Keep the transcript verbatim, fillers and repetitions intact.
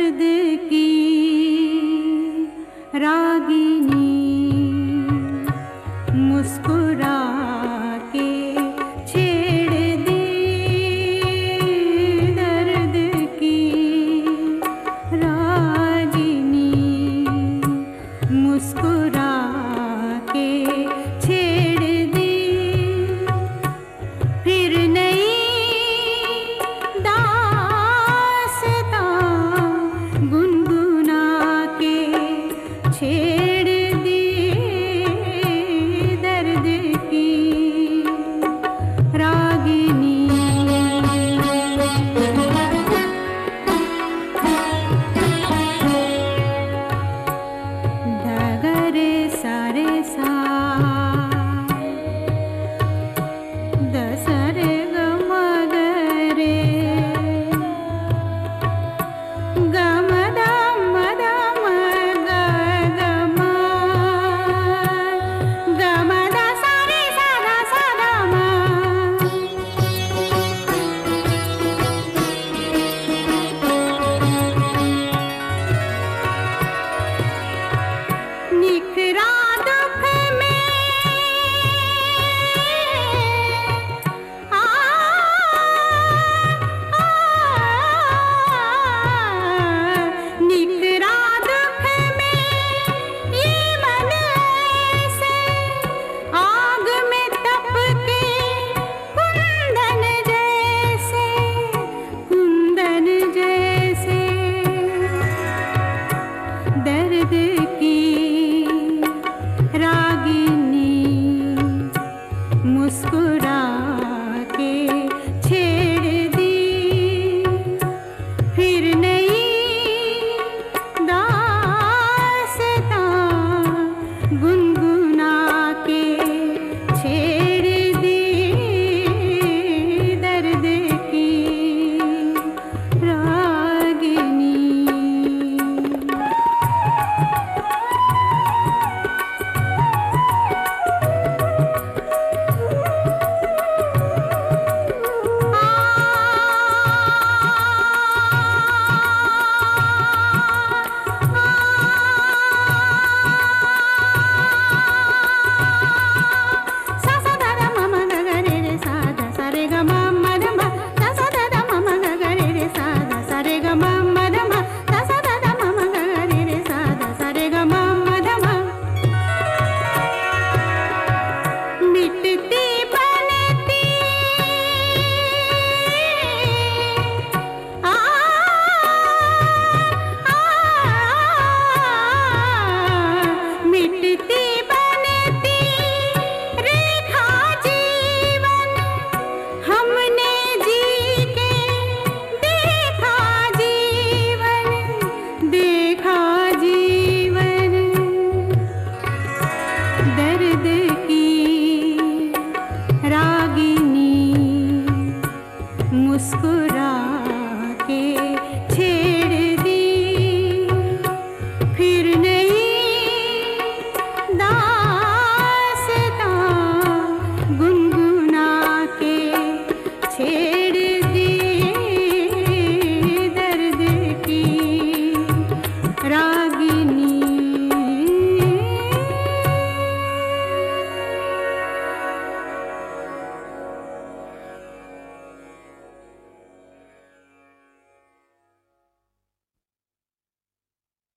दर्द की रागिनी मुस्कुरा के छेड़ दे दर्द की रागिनी मुस्कुरा के छेड़ दे फिर नई गुनगुना के छेड़ दे दर्द की रागिनी। धगरे सारे सा दसरे गमगरे निखरा दुख में आ, आ, निखरा दुख में ये मन ऐसे आग में तप के कुंदन जैसे कुंदन जैसे दर्द की रागिनी मुस्कुरा के छेड़ दी फिर नई दास्तां गुनगुना के छेड़ दी दर्द की रागिनी। दर्द की रागिनी मुस्कुरा